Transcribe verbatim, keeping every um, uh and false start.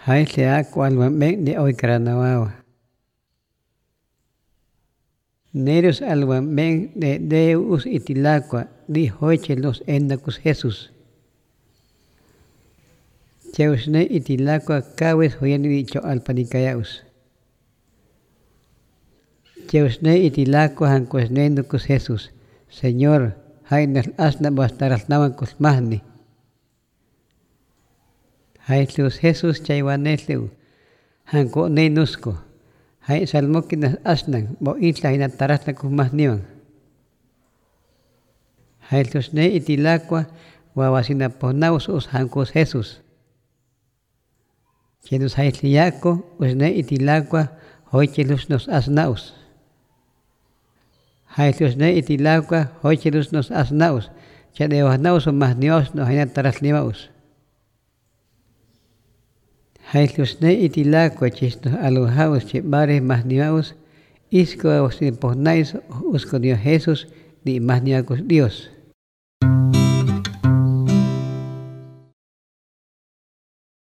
Hay se aqua alwamben de hoy caranawa. Nerus alwamben de Deus itilaqua di hoiche los endacus Jesús. Cheusne itilaqua kawes hoyani dicho alpanicayaus. Cheusne itilaqua hancuesnendacus Jesús. Señor, hainas asna bastarasnawancus mahni. Haitlus Jesús chaywaneleu hanko neinusco. Hai salmokinas asnan bo isla hinatarasnakus mahniwan. Haitlus ne itilaqua wawasinaponaus us hankus Jesús. Chenus haitliaco usne itilaqua hoichelus nos asnaus. Haitlus ne itilaqua hoichelus nos asnaus. Chanewasnaus mahnios no hinatarasniwaus. Haitlus ne itilaqua chisnos alujaus chibare mahniwaus isco ausinipohnais usco Dios Jesús ni mahniwacus Dios.